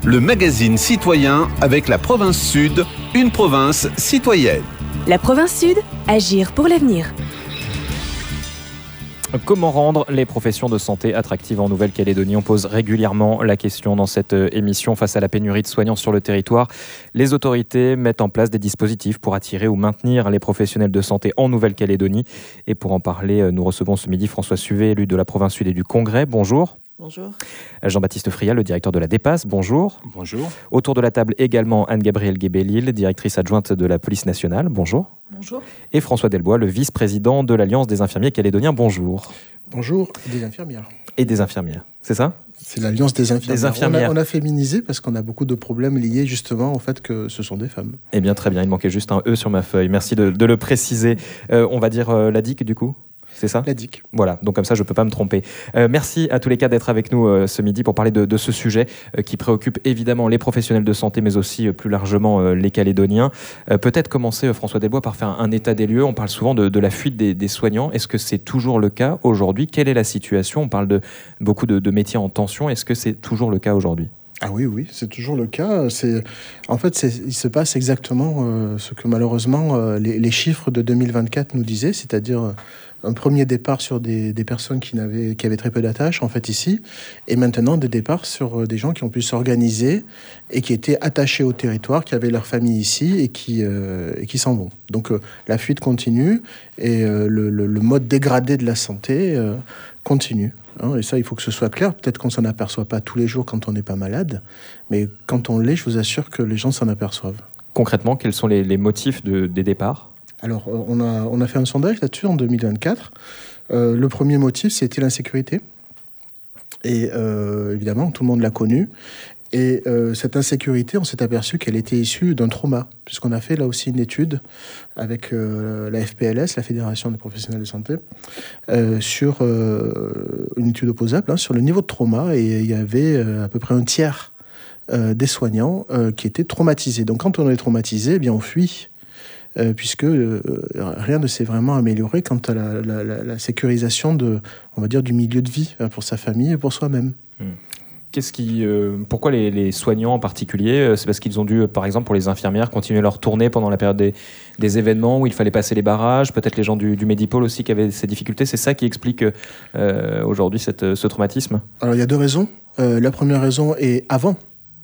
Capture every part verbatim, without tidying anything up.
le magazine citoyen avec la province Sud, une province citoyenne. La province Sud, agir pour l'avenir. Comment rendre les professions de santé attractives en Nouvelle-Calédonie ? On pose régulièrement la question dans cette émission. Face à la pénurie de soignants sur le territoire, les autorités mettent en place des dispositifs pour attirer ou maintenir les professionnels de santé en Nouvelle-Calédonie. Et pour en parler, nous recevons ce midi François Suvet, élu de la province Sud et du Congrès. Bonjour. Bonjour. Jean-Baptiste Frial, le directeur de la DEPAS. Bonjour. Bonjour. Autour de la table également Anne-Gabrielle Guébélil, directrice adjointe de la police nationale. Bonjour. Bonjour. Et François Delbois, le vice-président de l'Alliance des infirmiers calédoniens. Bonjour. Bonjour. Et des infirmières. Et des infirmières, c'est ça ? C'est l'Alliance des infirmières. Des infirmières. On, a, on a féminisé parce qu'on a beaucoup de problèmes liés justement au fait que ce sont des femmes. Eh bien, très bien. Il manquait juste un E sur ma feuille. Merci de, de le préciser. Euh, on va dire euh, la D I C du coup ? C'est ça ? La D I C. Voilà, donc comme ça je ne peux pas me tromper. Euh, merci à tous les cas d'être avec nous euh, ce midi pour parler de, de ce sujet euh, qui préoccupe évidemment les professionnels de santé mais aussi euh, plus largement euh, les Calédoniens. Euh, peut-être commencer, euh, François Delbois, par faire un, un état des lieux. On parle souvent de, de la fuite des, des soignants. Est-ce que c'est toujours le cas aujourd'hui ? Quelle est la situation ? On parle de beaucoup de, de métiers en tension. Est-ce que c'est toujours le cas aujourd'hui ? Ah oui, oui, c'est toujours le cas. C'est, en fait, c'est, il se passe exactement euh, ce que malheureusement euh, les, les chiffres de deux mille vingt-quatre nous disaient, c'est-à-dire euh, un premier départ sur des, des personnes qui, n'avaient, qui avaient très peu d'attaches, en fait, ici, et maintenant des départs sur euh, des gens qui ont pu s'organiser et qui étaient attachés au territoire, qui avaient leur famille ici et qui, euh, et qui s'en vont. Donc euh, la fuite continue et euh, le, le, le mode dégradé de la santé euh, continue. Hein, et ça, il faut que ce soit clair. Peut-être qu'on ne s'en aperçoit pas tous les jours quand on n'est pas malade, mais quand on l'est, je vous assure que les gens s'en aperçoivent. Concrètement, quels sont les, les motifs de, des départs ? Alors, on a, on a fait un sondage là-dessus en deux mille vingt-quatre. Euh, le premier motif, c'était l'insécurité. Et euh, évidemment, tout le monde l'a connu. Et euh, cette insécurité, on s'est aperçu qu'elle était issue d'un trauma, puisqu'on a fait là aussi une étude avec euh, la F P L S, la Fédération des professionnels de santé, euh, sur euh, une étude opposable, hein, sur le niveau de trauma, et il y avait euh, à peu près un tiers euh, des soignants euh, qui étaient traumatisés. Donc quand on est traumatisé, eh bien on fuit, euh, puisque euh, rien ne s'est vraiment amélioré quant à la, la, la, la sécurisation de, on va dire, du milieu de vie euh, pour sa famille et pour soi-même. Mmh. Qu'est-ce qui, euh, pourquoi les, les soignants en particulier ? C'est parce qu'ils ont dû, par exemple, pour les infirmières, continuer leur tournée pendant la période des, des événements où il fallait passer les barrages. Peut-être les gens du, du Medipôle aussi qui avaient ces difficultés. C'est ça qui explique euh, aujourd'hui cette, ce traumatisme ? Alors, il y a deux raisons. Euh, la première raison est avant.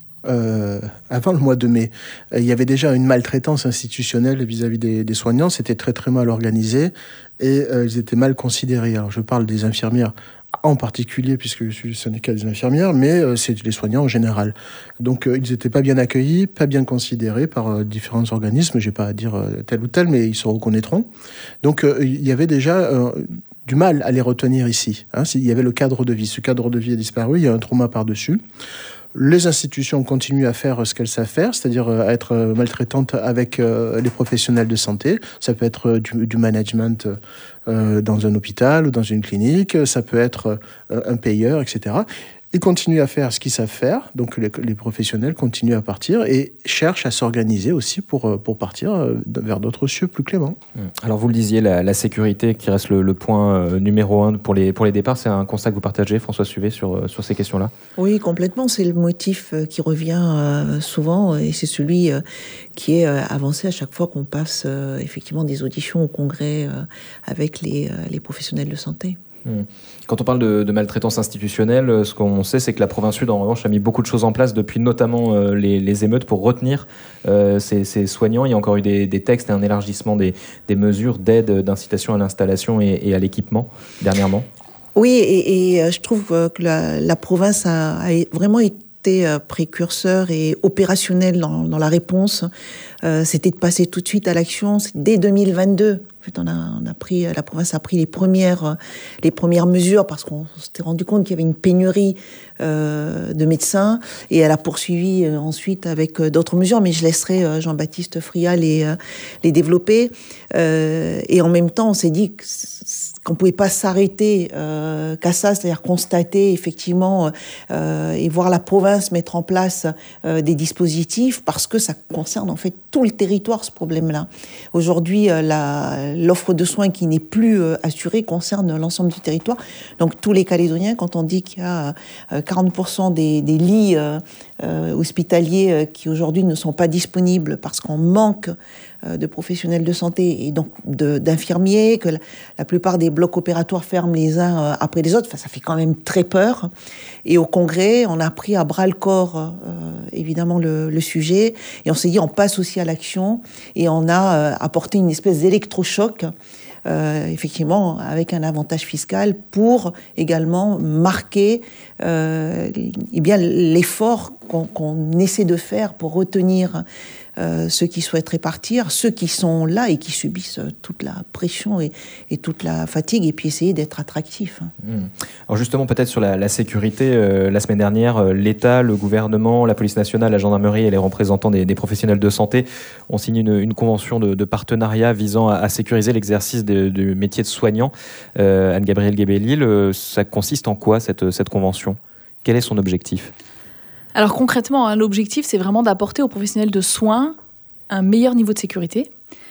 Euh, avant le mois de mai, euh, il y avait déjà une maltraitance institutionnelle vis-à-vis des, des soignants. C'était très très mal organisé et euh, ils étaient mal considérés. Alors, je parle des infirmières en particulier, puisque je suis le syndicat des infirmières, mais euh, c'est les soignants en général. Donc, euh, ils n'étaient pas bien accueillis, pas bien considérés par euh, différents organismes. Je n'ai pas à dire euh, tel ou tel, mais ils se reconnaîtront. Donc, euh, il y avait déjà euh, du mal à les retenir ici. Hein. Il y avait le cadre de vie. Ce cadre de vie a disparu, il y a un trauma par-dessus. Les institutions continuent à faire ce qu'elles savent faire, c'est-à-dire à être maltraitantes avec les professionnels de santé. Ça peut être du, du management dans un hôpital ou dans une clinique, ça peut être un payeur, et cetera. Ils continuent à faire ce qu'ils savent faire, donc les, les professionnels continuent à partir et cherchent à s'organiser aussi pour, pour partir vers d'autres cieux plus cléments. Alors vous le disiez, la, la sécurité qui reste le, le point numéro un pour les, pour les départs, c'est un constat que vous partagez, François Suvet, sur, sur ces questions-là ? Oui, complètement. C'est le motif qui revient souvent et c'est celui qui est avancé à chaque fois qu'on passe effectivement des auditions au Congrès avec les, les professionnels de santé. Quand on parle de, de maltraitance institutionnelle, ce qu'on sait, c'est que la province Sud, en revanche, a mis beaucoup de choses en place depuis notamment euh, les, les émeutes pour retenir euh, ces, ces soignants. Il y a encore eu des, des textes et un élargissement des, des mesures d'aide, d'incitation à l'installation et, et à l'équipement dernièrement. Oui, et, et je trouve que la, la province a, a vraiment été précurseur et opérationnel dans, dans la réponse. Euh, c'était de passer tout de suite à l'action. C'est dès deux mille vingt-deux. En fait, on a, on a pris, la province a pris les premières, les premières mesures parce qu'on s'était rendu compte qu'il y avait une pénurie euh, de médecins et elle a poursuivi euh, ensuite avec euh, d'autres mesures. Mais je laisserai euh, Jean-Baptiste Frial les, euh, les développer. Euh, et en même temps, on s'est dit que qu'on pouvait pas s'arrêter euh, qu'à ça, c'est-à-dire constater effectivement euh, et voir la province mettre en place euh, des dispositifs parce que ça concerne en fait tout le territoire ce problème-là. Aujourd'hui, euh, la la, l'offre de soins qui n'est plus euh, assurée concerne l'ensemble du territoire. Donc tous les Calédoniens, quand on dit qu'il y a euh, quarante pour cent des, des lits euh, euh, hospitaliers euh, qui aujourd'hui ne sont pas disponibles parce qu'on manque euh, de professionnels de santé et donc de, d'infirmiers, que la, la plupart des blocs opératoires ferment les uns euh, après les autres, enfin, ça fait quand même très peur. Et au Congrès, on a pris à bras le corps euh, évidemment le, le sujet et on s'est dit on passe aussi à l'action et on a euh, apporté une espèce d'électrochoc Euh, effectivement, avec un avantage fiscal pour également marquer euh, eh bien, l'effort qu'on, qu'on essaie de faire pour retenir euh, ceux qui souhaiteraient partir, ceux qui sont là et qui subissent toute la pression et, et toute la fatigue, et puis essayer d'être attractifs. Mmh. Alors justement, peut-être sur la, la sécurité, euh, la semaine dernière, euh, l'État, le gouvernement, la police nationale, la gendarmerie et les représentants des, des professionnels de santé ont signé une, une convention de, de partenariat visant à, à sécuriser l'exercice de, du métier de soignant. Euh, Anne-Gabrielle Guébélil, euh, ça consiste en quoi cette, cette convention ? Quel est son objectif ? Alors concrètement, hein, l'objectif, c'est vraiment d'apporter aux professionnels de soins un meilleur niveau de sécurité.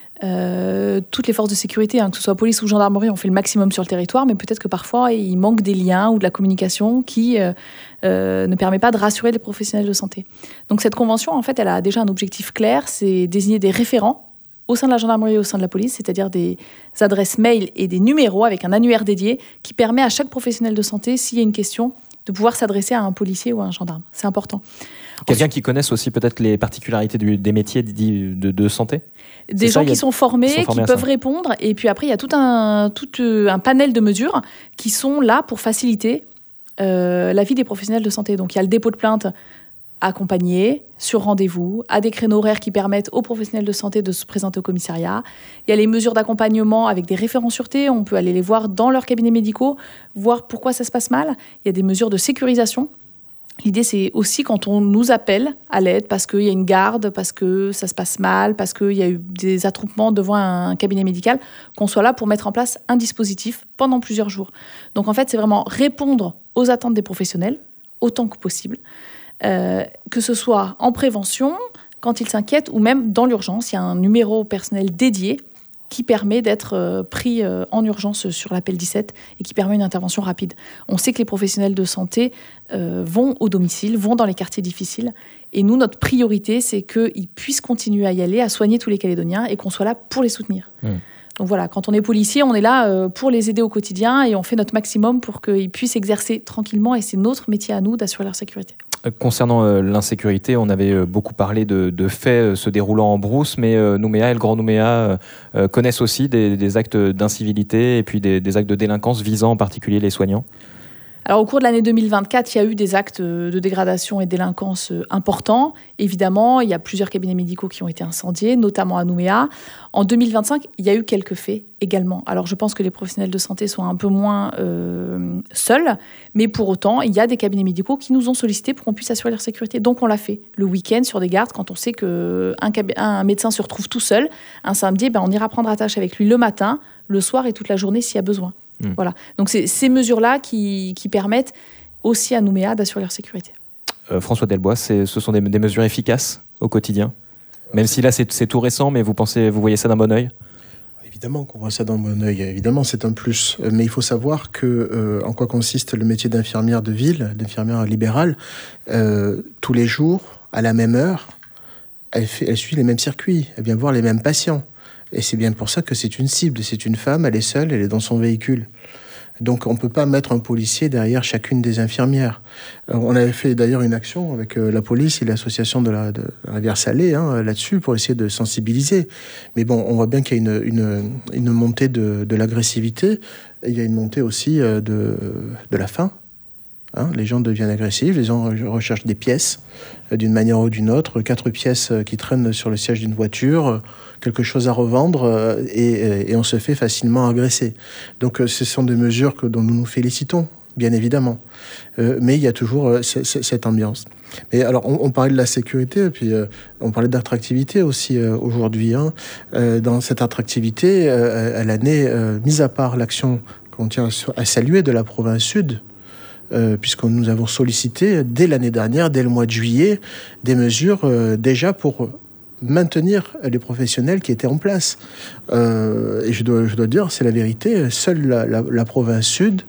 Euh, toutes les forces de sécurité, hein, que ce soit police ou gendarmerie, ont fait le maximum sur le territoire, mais peut-être que parfois, il manque des liens ou de la communication qui euh, euh, ne permet pas de rassurer les professionnels de santé. Donc cette convention, en fait, elle a déjà un objectif clair, c'est désigner des référents au sein de la gendarmerie et au sein de la police, c'est-à-dire des adresses mail et des numéros avec un annuaire dédié qui permet à chaque professionnel de santé, s'il y a une question, de pouvoir s'adresser à un policier ou à un gendarme. C'est important. Quelqu'un qui connaisse aussi peut-être les particularités du, des métiers de, de, de santé ? Des C'est gens ça, qui a... sont formés, qui, sont formés qui peuvent répondre. Et puis après, il y a tout un, tout un panel de mesures qui sont là pour faciliter euh, la vie des professionnels de santé. Donc il y a le dépôt de plainte accompagné, sur rendez-vous, à des créneaux horaires qui permettent aux professionnels de santé de se présenter au commissariat. Il y a les mesures d'accompagnement avec des référents sûreté. On peut aller les voir dans leurs cabinets médicaux, voir pourquoi ça se passe mal. Il y a des mesures de sécurisation. L'idée, c'est aussi quand on nous appelle à l'aide parce qu'il y a une garde, parce que ça se passe mal, parce qu'il y a eu des attroupements devant un cabinet médical, qu'on soit là pour mettre en place un dispositif pendant plusieurs jours. Donc en fait, c'est vraiment répondre aux attentes des professionnels autant que possible. Euh, que ce soit en prévention, quand ils s'inquiètent, ou même dans l'urgence. Il y a un numéro personnel dédié qui permet d'être euh, pris euh, en urgence sur l'appel dix-sept et qui permet une intervention rapide. On sait que les professionnels de santé euh, vont au domicile, vont dans les quartiers difficiles. Et nous, notre priorité, c'est qu'ils puissent continuer à y aller, à soigner tous les Calédoniens et qu'on soit là pour les soutenir. Mmh. Donc voilà, quand on est policier, on est là euh, pour les aider au quotidien et on fait notre maximum pour qu'ils puissent exercer tranquillement. Et c'est notre métier à nous d'assurer leur sécurité. Concernant euh, l'insécurité, on avait euh, beaucoup parlé de, de faits euh, se déroulant en brousse, mais euh, Nouméa et le Grand Nouméa euh, euh, connaissent aussi des, des actes d'incivilité et puis des, des actes de délinquance visant en particulier les soignants. Alors, au cours de l'année deux mille vingt-quatre, il y a eu des actes de dégradation et de délinquance importants. Évidemment, il y a plusieurs cabinets médicaux qui ont été incendiés, notamment à Nouméa. En deux mille vingt-cinq, il y a eu quelques faits également. Alors, je pense que les professionnels de santé sont un peu moins euh, seuls, mais pour autant, il y a des cabinets médicaux qui nous ont sollicité pour qu'on puisse assurer leur sécurité. Donc, on l'a fait le week-end sur des gardes. Quand on sait qu'un cab- un médecin se retrouve tout seul, un samedi, ben, on ira prendre attache avec lui le matin, le soir et toute la journée s'il y a besoin. Mmh. Voilà. Donc, c'est ces mesures-là qui, qui permettent aussi à Nouméa d'assurer leur sécurité. Euh, François Delbois, ce sont des, des mesures efficaces au quotidien ? Même si là, c'est, c'est tout récent, mais vous, pensez, vous voyez ça d'un bon œil ? Évidemment qu'on voit ça d'un bon œil. Évidemment, c'est un plus. Mais il faut savoir que, euh, en quoi consiste le métier d'infirmière de ville, d'infirmière libérale. Euh, tous les jours, à la même heure, elle, fait, elle suit les mêmes circuits. Elle vient voir les mêmes patients. Et c'est bien pour ça que c'est une cible. C'est une femme, elle est seule, elle est dans son véhicule. Donc on ne peut pas mettre un policier derrière chacune des infirmières. Alors, on avait fait d'ailleurs une action avec euh, la police et l'association de la, de la Rivière-Salée hein, là-dessus pour essayer de sensibiliser. Mais bon, on voit bien qu'il y a une, une, une montée de, de l'agressivité. Et il y a une montée aussi euh, de, de la faim. Hein, les gens deviennent agressifs, les gens recherchent des pièces euh, d'une manière ou d'une autre. Quatre pièces euh, qui traînent sur le siège d'une voiture, euh, quelque chose à revendre euh, et, et on se fait facilement agresser. Donc euh, ce sont des mesures que, dont nous nous félicitons, bien évidemment. Euh, mais il y a toujours euh, c- c- cette ambiance. Mais alors on, on parlait de la sécurité et puis euh, on parlait d'attractivité aussi euh, aujourd'hui. Hein. Euh, dans cette attractivité, euh, elle a né, euh, mis à part l'action qu'on tient à saluer de la province sud, Euh, puisque nous avons sollicité dès l'année dernière, dès le mois de juillet, des mesures euh, déjà pour maintenir les professionnels qui étaient en place. Euh, et je dois, je dois dire, c'est la vérité, seule la, la, la province sud,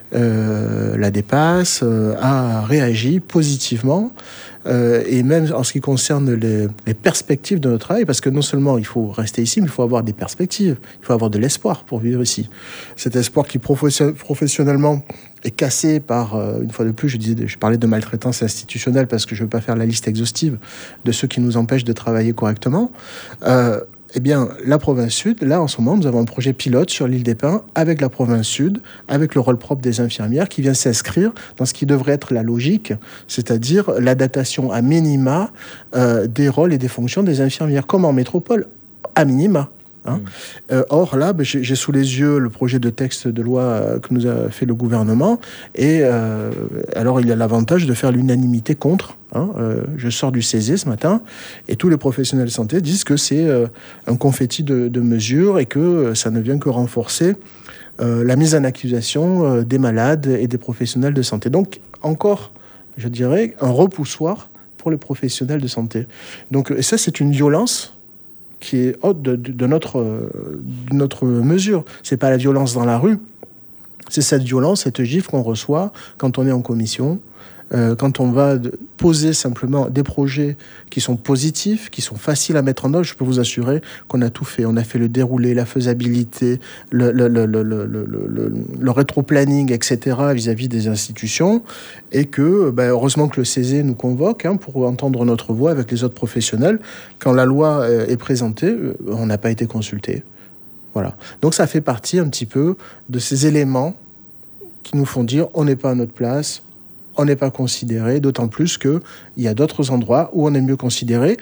euh, la dépasse, euh, a réagi positivement. Euh, et même en ce qui concerne les, les perspectives de notre travail, parce que non seulement il faut rester ici, mais il faut avoir des perspectives, il faut avoir de l'espoir pour vivre ici. Cet espoir qui profession- professionnellement est cassé par, euh, une fois de plus, je, disais, je parlais de maltraitance institutionnelle parce que je ne veux pas faire la liste exhaustive de ceux qui nous empêchent de travailler correctement. Euh, Eh bien, la province sud, là, en ce moment, nous avons un projet pilote sur l'île des Pins avec la province sud, avec le rôle propre des infirmières qui vient s'inscrire dans ce qui devrait être la logique, c'est-à-dire l'adaptation à minima euh, des rôles et des fonctions des infirmières, comme en métropole, à minima. Hein. Mmh. Euh, or, là, ben, j'ai, j'ai sous les yeux le projet de texte de loi euh, que nous a fait le gouvernement. Et euh, alors, il y a l'avantage de faire l'unanimité contre. Hein. Euh, je sors du Césé ce matin et tous les professionnels de santé disent que c'est euh, un confetti de, de mesures et que euh, ça ne vient que renforcer euh, la mise en accusation euh, des malades et des professionnels de santé. Donc, encore, je dirais, un repoussoir pour les professionnels de santé. Donc, et ça, c'est une violence qui est haute de, de, de, notre, de notre mesure. C'est pas la violence dans la rue, c'est cette violence, cette gifle qu'on reçoit quand on est en commission, euh, quand on va poser simplement des projets qui sont positifs, qui sont faciles à mettre en œuvre. Je peux vous assurer qu'on a tout fait. On a fait le déroulé, la faisabilité, le, le, le, le, le, le, le, le rétro-planning, et cetera vis-à-vis des institutions, et que, ben, heureusement que le Césé nous convoque hein, pour entendre notre voix avec les autres professionnels. Quand la loi est présentée, on n'a pas été consulté. Voilà. Donc ça fait partie un petit peu de ces éléments qui nous font dire on n'est pas à notre place, on n'est pas considéré, d'autant plus qu'il y a d'autres endroits où on est mieux considéré.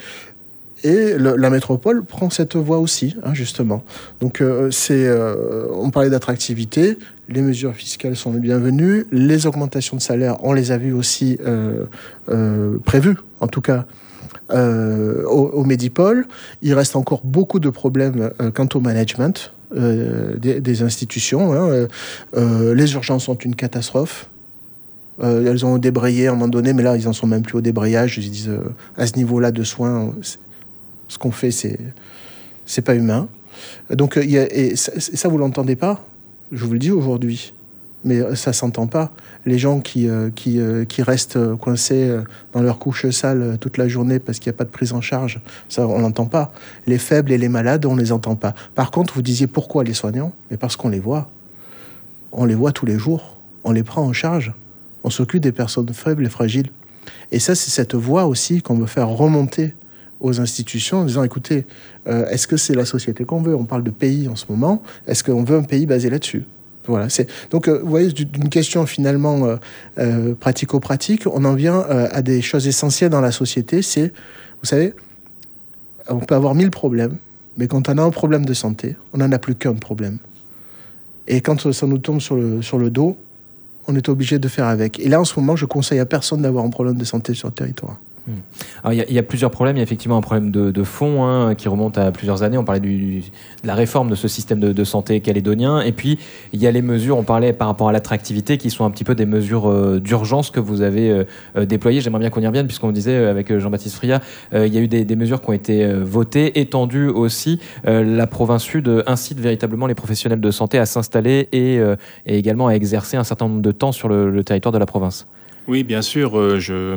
Et le, la métropole prend cette voie aussi, hein, justement. Donc, euh, c'est, euh, on parlait d'attractivité, les mesures fiscales sont les bienvenues, les augmentations de salaire, on les a vues aussi euh, euh, prévues, en tout cas, euh, au, au Medipol. Il reste encore beaucoup de problèmes euh, quant au management euh, des, des institutions. Hein. Euh, les urgences sont une catastrophe. Euh, elles ont débrayé à un moment donné, mais là, ils en sont même plus au débrayage. Ils disent, euh, à ce niveau-là de soins, ce qu'on fait, c'est, c'est pas humain. Donc, euh, y a, et ça, ça, vous l'entendez pas, je vous le dis aujourd'hui, mais ça s'entend pas. Les gens qui, euh, qui, euh, qui restent coincés dans leur couche sale toute la journée parce qu'il n'y a pas de prise en charge, ça, on l'entend pas. Les faibles et les malades, on les entend pas. Par contre, vous disiez pourquoi les soignants ? Mais parce qu'on les voit. On les voit tous les jours. On les prend en charge. On s'occupe des personnes faibles et fragiles. Et ça, c'est cette voix aussi qu'on veut faire remonter aux institutions en disant, écoutez, euh, est-ce que c'est la société qu'on veut ? On parle de pays en ce moment. Est-ce qu'on veut un pays basé là-dessus ? Voilà. C'est... Donc, euh, vous voyez, d'une question finalement euh, euh, pratico-pratique, on en vient euh, à des choses essentielles dans la société. C'est, vous savez, on peut avoir mille problèmes, mais quand on a un problème de santé, on n'en a plus qu'un problème. Et quand ça nous tombe sur le, sur le dos, on est obligé de faire avec. Et là, en ce moment, je conseille à personne d'avoir un problème de santé sur le territoire. Mmh. Alors, il y, y a plusieurs problèmes. Il y a effectivement un problème de, de fond hein, qui remonte à plusieurs années. On parlait du, de la réforme de ce système de, de santé calédonien. Et puis, il y a les mesures, on parlait par rapport à l'attractivité, qui sont un petit peu des mesures euh, d'urgence que vous avez euh, déployées. J'aimerais bien qu'on y revienne, puisqu'on disait euh, avec Jean-Baptiste Friat, euh, il y a eu des, des mesures qui ont été euh, votées, étendues aussi. Euh, la province sud incite véritablement les professionnels de santé à s'installer et, euh, et également à exercer un certain nombre de temps sur le, le territoire de la province. Oui, bien sûr. Euh, je...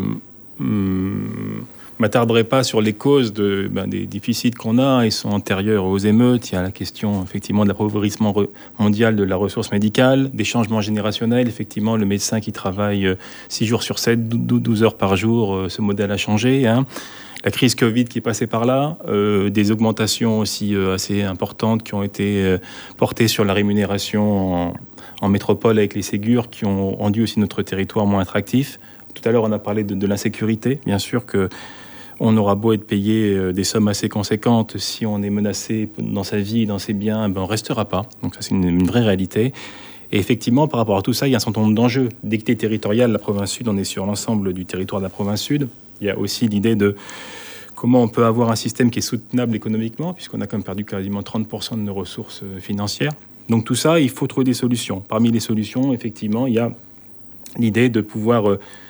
Hum, m'attarderai pas sur les causes de, ben, des déficits qu'on a. Ils sont antérieurs aux émeutes. Il y a la question effectivement de l'appauvrissement mondial de la ressource médicale, des changements générationnels. Effectivement, le médecin qui travaille six jours sur sept, douze heures par jour, ce modèle a changé. Hein. La crise Covid qui est passée par là, euh, des augmentations aussi euh, assez importantes qui ont été euh, portées sur la rémunération en, en métropole avec les Ségur, qui ont rendu aussi notre territoire moins attractif. Tout à l'heure, on a parlé de, de l'insécurité. Bien sûr qu'on aura beau être payé euh, des sommes assez conséquentes, si on est menacé dans sa vie, dans ses biens, ben on ne restera pas. Donc ça, c'est une, une vraie réalité. Et effectivement, par rapport à tout ça, il y a un certain nombre d'enjeux. D'équité territoriale, la province sud, on est sur l'ensemble du territoire de la province sud. Il y a aussi l'idée de comment on peut avoir un système qui est soutenable économiquement, puisqu'on a quand même perdu quasiment trente pour cent de nos ressources financières. Donc tout ça, il faut trouver des solutions. Parmi les solutions, effectivement, il y a l'idée de pouvoir... Euh,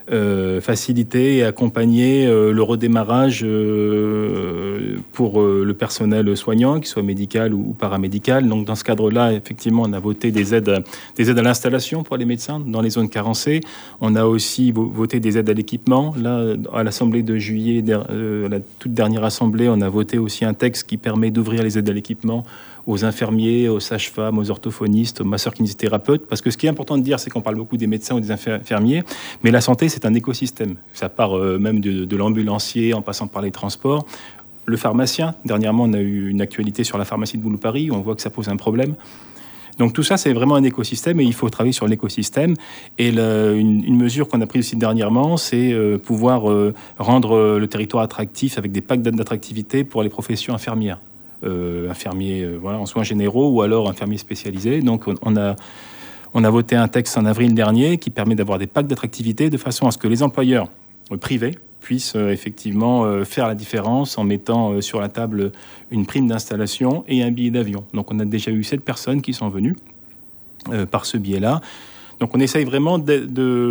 euh, faciliter et accompagner euh, le redémarrage euh, pour euh, le personnel soignant, qu'il soit médical ou, ou paramédical. Donc dans ce cadre-là, effectivement, on a voté des aides, à, des aides à l'installation pour les médecins dans les zones carencées. On a aussi vo- voté des aides à l'équipement. Là, à l'Assemblée de juillet, euh, la toute dernière Assemblée, on a voté aussi un texte qui permet d'ouvrir les aides à l'équipement aux infirmiers, aux sages-femmes, aux orthophonistes, aux masseurs-kinésithérapeutes. Parce que ce qui est important de dire, c'est qu'on parle beaucoup des médecins ou des infirmiers, mais la santé, c'est un écosystème. Ça part euh, même de, de l'ambulancier, en passant par les transports. Le pharmacien, dernièrement, on a eu une actualité sur la pharmacie de Boulou-Paris, où on voit que ça pose un problème. Donc tout ça, c'est vraiment un écosystème et il faut travailler sur l'écosystème. Et le, une, une mesure qu'on a prise aussi dernièrement, c'est euh, pouvoir euh, rendre euh, le territoire attractif avec des packs d'attractivité pour les professions infirmières. Euh, infirmiers euh, voilà, en soins généraux ou alors infirmiers spécialisés. Donc on, on, a, on a voté un texte en avril dernier qui permet d'avoir des packs d'attractivité de façon à ce que les employeurs euh, privés puissent euh, effectivement euh, faire la différence en mettant euh, sur la table une prime d'installation et un billet d'avion. Donc on a déjà eu sept personnes qui sont venues euh, par ce biais-là. Donc on essaye vraiment de,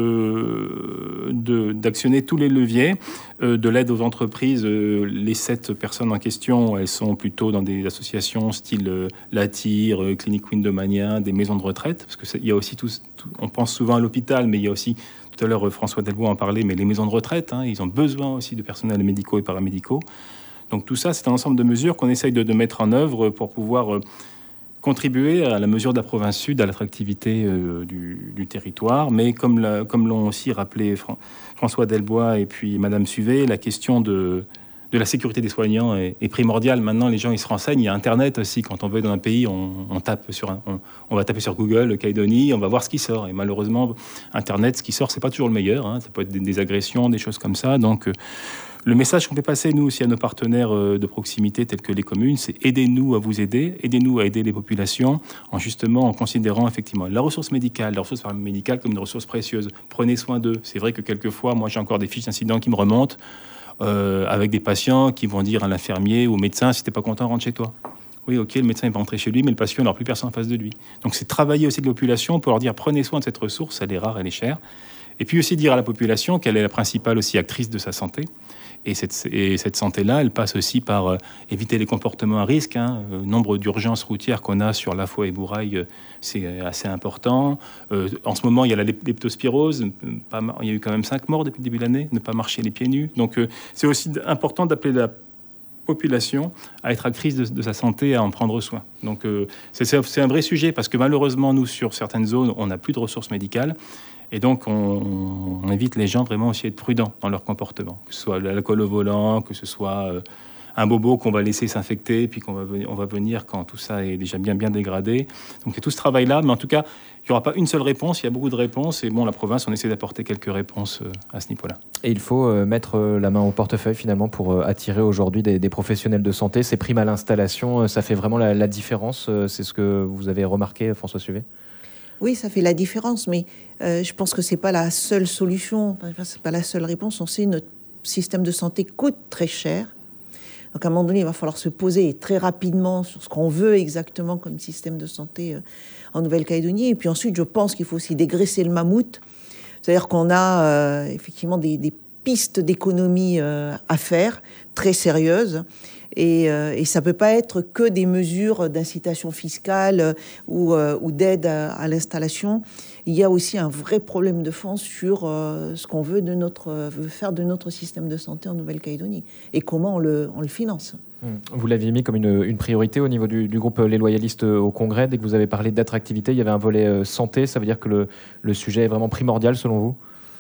de, de, d'actionner tous les leviers, euh, de l'aide aux entreprises. Euh, les sept personnes en question, elles sont plutôt dans des associations style euh, la Tire, euh, Clinique Windemania, des maisons de retraite, parce qu'il y a aussi tout, tout, on pense souvent à l'hôpital, mais il y a aussi, tout à l'heure François Delbois en parlait, mais les maisons de retraite, hein, ils ont besoin aussi de personnels médicaux et paramédicaux. Donc tout ça, c'est un ensemble de mesures qu'on essaye de, de mettre en œuvre pour pouvoir... Euh, contribuer à la mesure de la province sud, à l'attractivité euh, du, du territoire. Mais comme, la, comme l'ont aussi rappelé Fran- François Delbois et puis Madame Suvet, la question de, de la sécurité des soignants est, est primordiale. Maintenant, les gens ils se renseignent. Il y a Internet aussi. Quand on veut dans un pays, on, on, tape sur un, on, on va taper sur Google, Calédonie, on va voir ce qui sort. Et malheureusement, Internet, ce qui sort, c'est pas toujours le meilleur. Hein. Ça peut être des, des agressions, des choses comme ça. Donc... Euh, Le message qu'on fait passer, nous, aussi, à nos partenaires de proximité, tels que les communes, c'est aidez-nous à vous aider, aidez-nous à aider les populations, en justement en considérant effectivement la ressource médicale, la ressource paramédicale comme une ressource précieuse. Prenez soin d'eux. C'est vrai que quelquefois, moi, j'ai encore des fiches d'incidents qui me remontent euh, avec des patients qui vont dire à l'infirmier ou au médecin, si t'es pas content, rentre chez toi. Oui, ok, le médecin il va rentrer chez lui, mais le patient, il n'aura plus personne en face de lui. Donc, c'est travailler aussi de la population pour leur dire, prenez soin de cette ressource, elle est rare, elle est chère. Et puis aussi dire à la population qu'elle est la principale aussi actrice de sa santé. Et cette, et cette santé-là, elle passe aussi par euh, éviter les comportements à risque. Hein. Le nombre d'urgences routières qu'on a sur La Foix et Bourail, euh, c'est assez important. Euh, en ce moment, il y a la leptospirose. Pas, il y a eu quand même cinq morts depuis le début de l'année. Ne pas marcher les pieds nus. Donc, euh, c'est aussi important d'appeler la population à être actrice de, de sa santé, à en prendre soin. Donc, euh, c'est, c'est un vrai sujet parce que malheureusement, nous, sur certaines zones, on n'a plus de ressources médicales. Et donc, on, on invite les gens vraiment aussi à être prudents dans leur comportement. Que ce soit l'alcool au volant, que ce soit euh, un bobo qu'on va laisser s'infecter, puis qu'on va venir, on va venir quand tout ça est déjà bien, bien dégradé. Donc, il y a tout ce travail-là. Mais en tout cas, il n'y aura pas une seule réponse. Il y a beaucoup de réponses. Et bon, la province, on essaie d'apporter quelques réponses euh, à ce niveau-là. Et il faut euh, mettre euh, la main au portefeuille, finalement, pour euh, attirer aujourd'hui des, des professionnels de santé. Ces primes à l'installation, euh, ça fait vraiment la, la différence. Euh, c'est ce que vous avez remarqué, François Suvet ? Oui, ça fait la différence, mais euh, je pense que c'est pas la seule solution, enfin, c'est pas la seule réponse. On sait que notre système de santé coûte très cher. Donc à un moment donné, il va falloir se poser très rapidement sur ce qu'on veut exactement comme système de santé euh, en Nouvelle-Calédonie. Et puis ensuite, je pense qu'il faut aussi dégraisser le mammouth. C'est-à-dire qu'on a euh, effectivement des, des pistes d'économie euh, à faire, très sérieuses. Et, euh, et ça ne peut pas être que des mesures d'incitation fiscale euh, ou, euh, ou d'aide à, à l'installation. Il y a aussi un vrai problème de fond sur euh, ce qu'on veut, de notre, euh, veut faire de notre système de santé en Nouvelle-Calédonie et comment on le, on le finance. Vous l'aviez mis comme une, une priorité au niveau du, du groupe Les Loyalistes au Congrès. Dès que vous avez parlé d'attractivité, il y avait un volet euh, santé. Ça veut dire que le, le sujet est vraiment primordial selon vous ?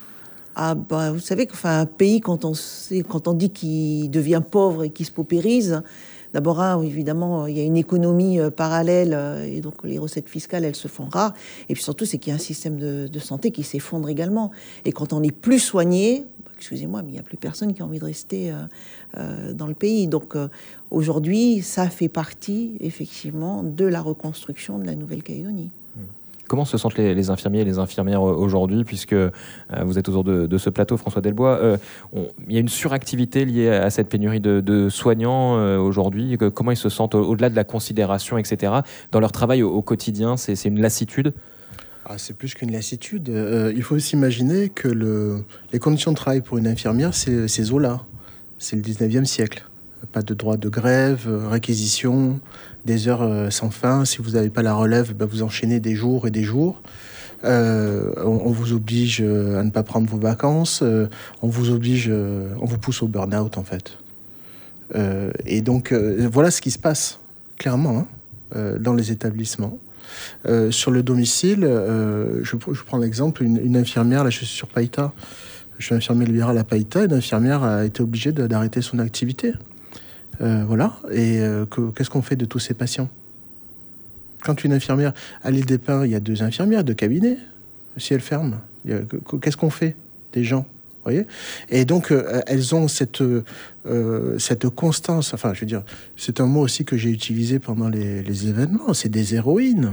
Ah bah, vous savez qu'un pays, quand on, sait, quand on dit qu'il devient pauvre et qu'il se paupérise, d'abord, hein, évidemment, il y a une économie euh, parallèle euh, et donc les recettes fiscales, elles se font rares. Et puis surtout, c'est qu'il y a un système de, de santé qui s'effondre également. Et quand on est plus soigné, bah, excusez-moi, mais il n'y a plus personne qui a envie de rester euh, euh, dans le pays. Donc euh, aujourd'hui, ça fait partie, effectivement, de la reconstruction de la Nouvelle-Calédonie. Comment se sentent les, les infirmiers et les infirmières aujourd'hui, puisque euh, vous êtes autour de, de ce plateau, François Delbois. Euh, on, il y a une suractivité liée à cette pénurie de, de soignants euh, aujourd'hui. Comment ils se sentent au, au-delà de la considération, et cetera. Dans leur travail au, au quotidien, c'est, c'est une lassitude ? Ah, c'est plus qu'une lassitude. Euh, il faut s'imaginer que le, les conditions de travail pour une infirmière, c'est ces eaux-là. C'est le dix-neuvième siècle. Pas de droit de grève, réquisition, des heures euh, sans fin. Si vous n'avez pas la relève, ben vous enchaînez des jours et des jours. Euh, on, on vous oblige à ne pas prendre vos vacances. Euh, on vous oblige, euh, on vous pousse au burn-out en fait. Euh, et donc euh, voilà ce qui se passe clairement hein, euh, dans les établissements. Euh, sur le domicile, euh, je, je prends l'exemple, une, une infirmière, là je suis sur Païta, je suis infirmier libéral à Païta, une infirmière a été obligée de, d'arrêter son activité. Euh, voilà, et euh, que, qu'est-ce qu'on fait de tous ces patients ? Quand une infirmière, à l'île des Pins, il y a deux infirmières, deux cabinets, si elles ferment, il y a, qu'est-ce qu'on fait des gens ? Vous voyez ? Et donc, euh, elles ont cette, euh, cette constance, enfin, je veux dire, c'est un mot aussi que j'ai utilisé pendant les, les événements, c'est des héroïnes.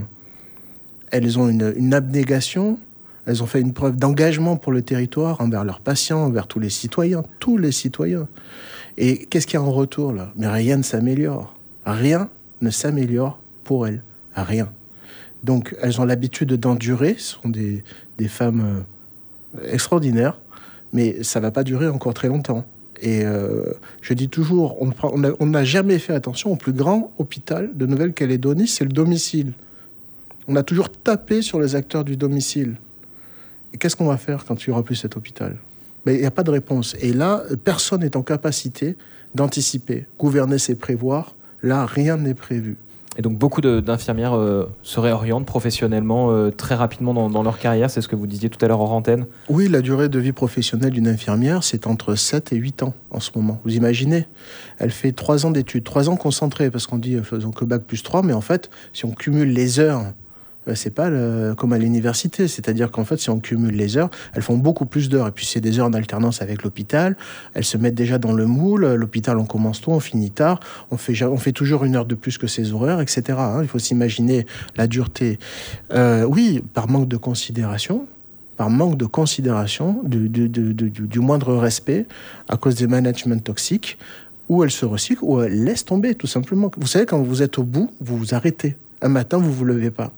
Elles ont une, une abnégation, elles ont fait une preuve d'engagement pour le territoire, envers leurs patients, envers tous les citoyens, tous les citoyens. Et qu'est-ce qu'il y a en retour, là ? Mais rien ne s'améliore. Rien ne s'améliore pour elles. Rien. Donc, elles ont l'habitude d'endurer, ce sont des, des femmes extraordinaires, mais ça ne va pas durer encore très longtemps. Et euh, je dis toujours, on n'a jamais fait attention au plus grand hôpital de Nouvelle-Calédonie, c'est le domicile. On a toujours tapé sur les acteurs du domicile. Et qu'est-ce qu'on va faire quand il n'y aura plus cet hôpital ? Mais il n'y a pas de réponse. Et là, personne n'est en capacité d'anticiper. Gouverner, c'est prévoir. Là, rien n'est prévu. Et donc beaucoup de, d'infirmières euh, se réorientent professionnellement euh, très rapidement dans, dans leur carrière, c'est ce que vous disiez tout à l'heure hors antenne ? Oui, la durée de vie professionnelle d'une infirmière, c'est entre sept et huit ans en ce moment. Vous imaginez ? Elle fait trois ans d'études, trois ans concentrés, parce qu'on dit faisons que bac plus trois, mais en fait, si on cumule les heures, c'est pas le, comme à l'université, c'est-à-dire qu'en fait, si on cumule les heures, elles font beaucoup plus d'heures. Et puis, c'est des heures en alternance avec l'hôpital. Elles se mettent déjà dans le moule. L'hôpital, on commence tôt, on finit tard. On fait, on fait toujours une heure de plus que ses horaires, et cetera. Il faut s'imaginer la dureté. Euh, oui, par manque de considération, par manque de considération, du, du, du, du, du moindre respect, à cause des managements toxiques, où elles se recyclent, ou elles laissent tomber, tout simplement. Vous savez, quand vous êtes au bout, vous vous arrêtez. Un matin, vous vous levez pas.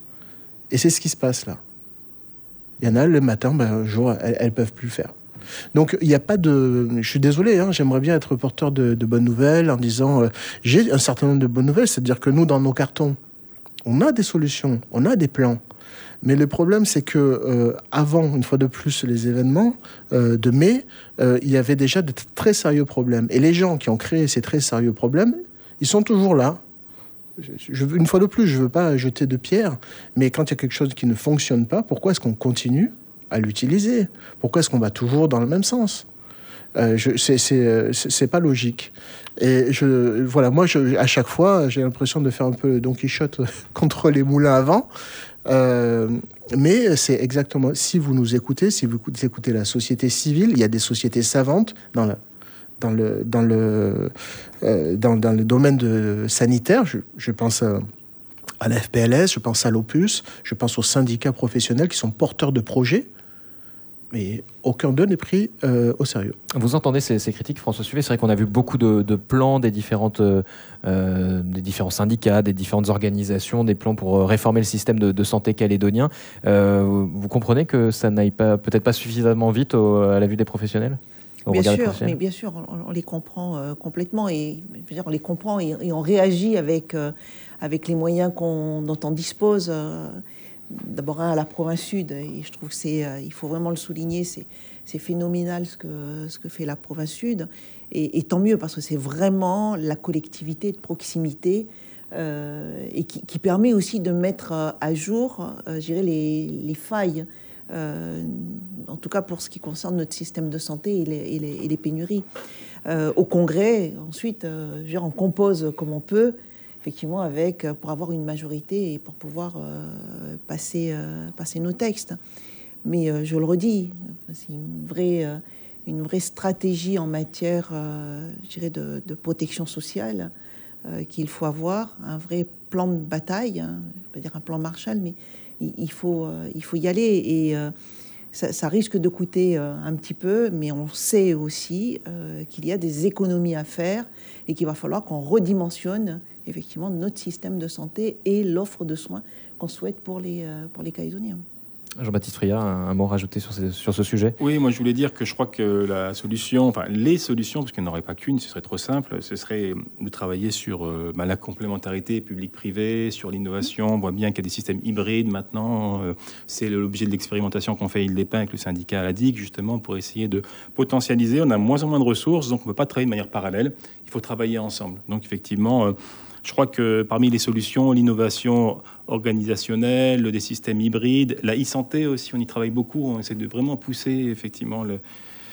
Et c'est ce qui se passe là. Il y en a, le matin, ben, un jour, elles ne peuvent plus le faire. Donc, il n'y a pas de... Je suis désolé, hein, j'aimerais bien être porteur de, de bonnes nouvelles en disant... Euh, j'ai un certain nombre de bonnes nouvelles, c'est-à-dire que nous, dans nos cartons, on a des solutions, on a des plans. Mais le problème, c'est que euh, avant, une fois de plus, les événements euh, de mai, euh, il y avait déjà de très sérieux problèmes. Et les gens qui ont créé ces très sérieux problèmes, ils sont toujours là. Je, une fois de plus, je ne veux pas jeter de pierre, mais quand il y a quelque chose qui ne fonctionne pas, pourquoi est-ce qu'on continue à l'utiliser ? Pourquoi est-ce qu'on va toujours dans le même sens ? euh, je, c'est, c'est, c'est pas logique. Et je, voilà, moi, je, à chaque fois, j'ai l'impression de faire un peu le Don Quichotte contre les moulins à vent. Euh, mais c'est exactement... Si vous nous écoutez, si vous écoutez la société civile, il y a des sociétés savantes dans la... Dans le, dans, le, euh, dans, dans le domaine de, sanitaire, je, je pense à, à la F P L S, je pense à l'Opus, je pense aux syndicats professionnels qui sont porteurs de projets, mais aucun d'eux n'est pris euh, au sérieux. Vous entendez ces, ces critiques, François Suvet ? C'est vrai qu'on a vu beaucoup de, de plans des, différentes, euh, des différents syndicats, des différentes organisations, des plans pour réformer le système de, de santé calédonien. Euh, vous comprenez que ça n'aille pas, peut-être pas suffisamment vite au, à la vue des professionnels ? Bien sûr, mais bien sûr, on, on les comprend euh, complètement et je veux dire, on les comprend et, et on réagit avec euh, avec les moyens qu'on, dont on dispose. Euh, d'abord à la province sud et je trouve que c'est, euh, il faut vraiment le souligner, c'est c'est phénoménal ce que ce que fait la province sud et, et tant mieux parce que c'est vraiment la collectivité de proximité euh, et qui, qui permet aussi de mettre à jour, euh, je dirais les les failles. Euh, en tout cas pour ce qui concerne notre système de santé et les, et les, et les pénuries. Euh, au Congrès, ensuite, euh, je veux dire, on compose comme on peut, effectivement, avec, pour avoir une majorité et pour pouvoir euh, passer, euh, passer nos textes. Mais euh, je le redis, c'est une vraie, euh, une vraie stratégie en matière, euh, je dirais, de, de protection sociale euh, qu'il faut avoir, un vrai plan de bataille, hein, je ne vais pas dire un plan Marshall, mais il faut, euh, il faut y aller. Et euh, ça, ça risque de coûter euh, un petit peu, mais on sait aussi euh, qu'il y a des économies à faire et qu'il va falloir qu'on redimensionne effectivement notre système de santé et l'offre de soins qu'on souhaite pour les, euh, pour les Calédoniens. Jean-Baptiste Friat, un, un mot rajouté sur ce, sur ce sujet ? Oui, moi je voulais dire que je crois que la solution, enfin les solutions, parce qu'il n'y en aurait pas qu'une, ce serait trop simple, ce serait de travailler sur euh, bah, la complémentarité public-privé, sur l'innovation. On voit bien qu'il y a des systèmes hybrides maintenant. Euh, c'est l'objet de l'expérimentation qu'on fait à Île-des-Pins avec le syndicat à la Digue, justement, pour essayer de potentialiser. On a moins en moins de ressources, donc on ne peut pas travailler de manière parallèle. Il faut travailler ensemble. Donc effectivement... Euh, Je crois que parmi les solutions, l'innovation organisationnelle, des systèmes hybrides, la e-santé aussi, on y travaille beaucoup. On essaie de vraiment pousser effectivement le,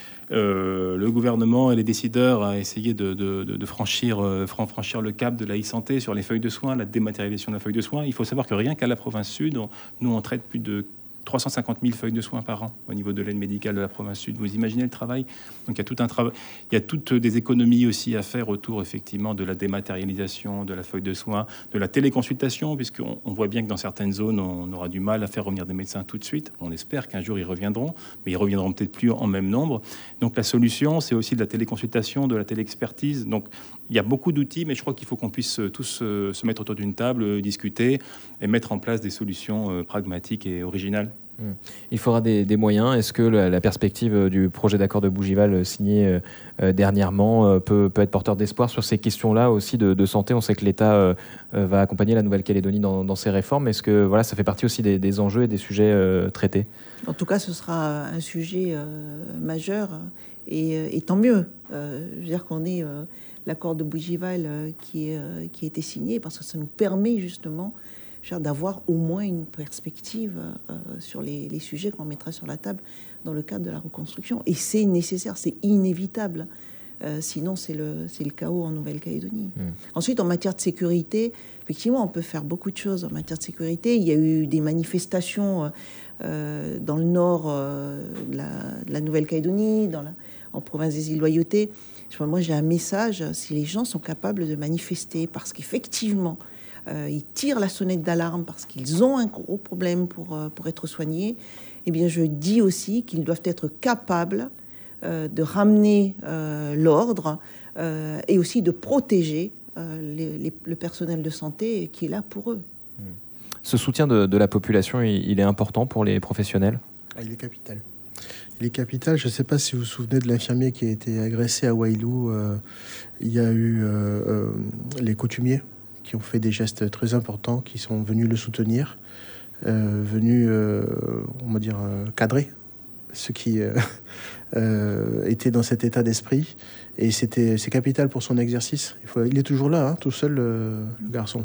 euh, le gouvernement et les décideurs à essayer de, de, de franchir, euh, franchir le cap de la e-santé sur les feuilles de soins, la dématérialisation de la feuille de soins. Il faut savoir que rien qu'à la province sud, on, nous on traite plus de trois cent cinquante mille feuilles de soins par an au niveau de l'aide médicale de la province sud. Vous imaginez le travail ? Donc il y a tout un travail, il y a toutes des économies aussi à faire autour effectivement de la dématérialisation de la feuille de soins, de la téléconsultation, puisqu'on on voit bien que dans certaines zones on aura du mal à faire revenir des médecins tout de suite. On espère qu'un jour ils reviendront, mais ils reviendront peut-être plus en même nombre. Donc la solution, c'est aussi de la téléconsultation, de la téléexpertise. Donc il y a beaucoup d'outils, mais je crois qu'il faut qu'on puisse tous se mettre autour d'une table, discuter et mettre en place des solutions pragmatiques et originales. Il faudra des, des moyens. Est-ce que la, la perspective du projet d'accord de Bougival signé euh, dernièrement euh, peut, peut être porteur d'espoir sur ces questions-là aussi de, de santé ? On sait que l'État euh, va accompagner la Nouvelle-Calédonie dans, dans ses réformes. Est-ce que voilà, ça fait partie aussi des, des enjeux et des sujets euh, traités ? En tout cas, ce sera un sujet euh, majeur et, et tant mieux. Euh, je veux dire qu'on ait euh, l'accord de Bougival euh, qui, est, euh, qui a été signé parce que ça nous permet justement d'avoir au moins une perspective euh, sur les, les sujets qu'on mettra sur la table dans le cadre de la reconstruction. Et c'est nécessaire, c'est inévitable. Euh, sinon, c'est le, c'est le chaos en Nouvelle-Calédonie. Mmh. Ensuite, en matière de sécurité, effectivement, on peut faire beaucoup de choses en matière de sécurité. Il y a eu des manifestations euh, dans le nord euh, de, la, de la Nouvelle-Calédonie, dans la, en province des îles Loyauté. Moi, j'ai un message, si les gens sont capables de manifester, parce qu'effectivement, Euh, ils tirent la sonnette d'alarme parce qu'ils ont un gros problème pour, euh, pour être soignés, eh bien, je dis aussi qu'ils doivent être capables euh, de ramener euh, l'ordre euh, et aussi de protéger euh, les, les, le personnel de santé qui est là pour eux. Ce soutien de, de la population, il, il est important pour les professionnels ? Ah, il est capital. Il est capital. Je ne sais pas si vous vous souvenez de l'infirmier qui a été agressé à Wailou. Euh, il y a eu euh, euh, les coutumiers qui ont fait des gestes très importants, qui sont venus le soutenir, euh, venus, euh, on va dire, euh, cadrer ceux qui euh, euh, étaient dans cet état d'esprit. Et c'était, c'est capital pour son exercice. Il, faut, il est toujours là, hein, tout seul, euh, le garçon.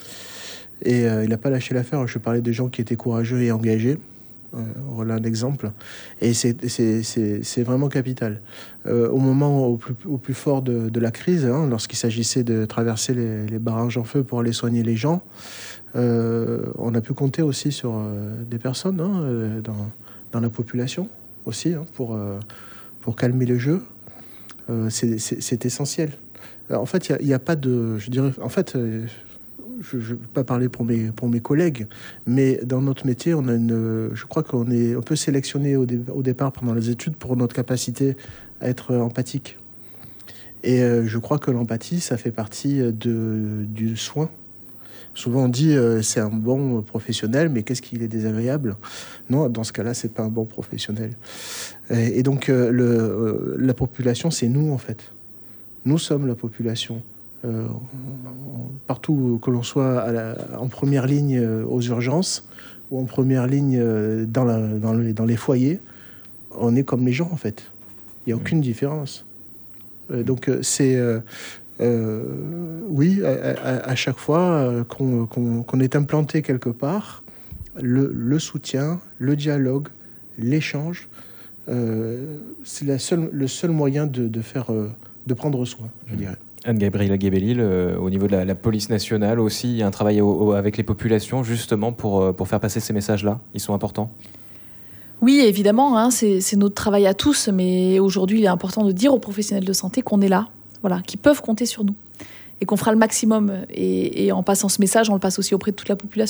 Et euh, il n'a pas lâché l'affaire. Je parlais des gens qui étaient courageux et engagés. Euh, voilà un exemple. Et c'est, c'est, c'est, c'est vraiment capital. Euh, au moment au plus, au plus fort de, de la crise, hein, lorsqu'il s'agissait de traverser les, les barrages en feu pour aller soigner les gens, euh, on a pu compter aussi sur euh, des personnes hein, dans, dans la population aussi hein, pour, euh, pour calmer le jeu. Euh, c'est, c'est, c'est essentiel. Alors, en fait, il n'y a, a pas de... Je dirais, en fait... Euh, je ne vais pas parler pour mes, pour mes collègues, mais dans notre métier, on a une, je crois qu'on est un peu sélectionné au, dé, au départ pendant les études pour notre capacité à être empathique. Et euh, je crois que l'empathie, ça fait partie de, du soin. Souvent on dit euh, c'est un bon professionnel, mais qu'est-ce qu'il est désagréable ? Non, dans ce cas-là, c'est pas un bon professionnel. Et, et donc euh, le, euh, la population, c'est nous en fait. Nous sommes la population. Euh, partout que l'on soit à la, en première ligne euh, aux urgences ou en première ligne euh, dans, la, dans, le, dans les foyers, on est comme les gens en fait. Il n'y a aucune différence. Euh, donc euh, c'est euh, euh, oui à, à, à chaque fois euh, qu'on, qu'on, qu'on est implanté quelque part, le, le soutien, le dialogue, l'échange, euh, c'est la seule, le seul moyen de, de faire euh, de prendre soin, je dirais. Anne-Gabrielle Guébelil, euh, au niveau de la, la police nationale aussi, il y a un travail au, au, avec les populations justement pour, pour faire passer ces messages-là. Ils sont importants ? Oui, évidemment, hein, c'est, c'est notre travail à tous, mais aujourd'hui, il est important de dire aux professionnels de santé qu'on est là, voilà, qu'ils peuvent compter sur nous et qu'on fera le maximum. Et, et en passant ce message, on le passe aussi auprès de toute la population.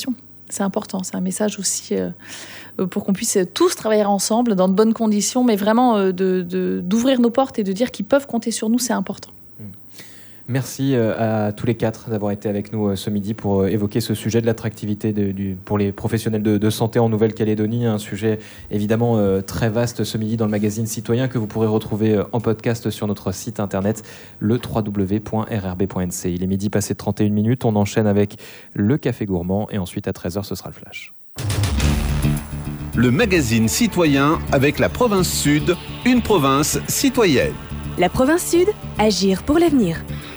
C'est important, c'est un message aussi euh, pour qu'on puisse tous travailler ensemble dans de bonnes conditions, mais vraiment euh, de, de, d'ouvrir nos portes et de dire qu'ils peuvent compter sur nous, c'est important. Merci à tous les quatre d'avoir été avec nous ce midi pour évoquer ce sujet de l'attractivité de, du, pour les professionnels de, de santé en Nouvelle-Calédonie. Un sujet évidemment très vaste ce midi dans le magazine Citoyen que vous pourrez retrouver en podcast sur notre site internet le w w w point r r b point n c. Il est midi passé de trente et une minutes. On enchaîne avec le Café Gourmand et ensuite à treize heures ce sera le Flash. Le magazine Citoyen avec la province Sud, une province citoyenne. La province Sud, agir pour l'avenir.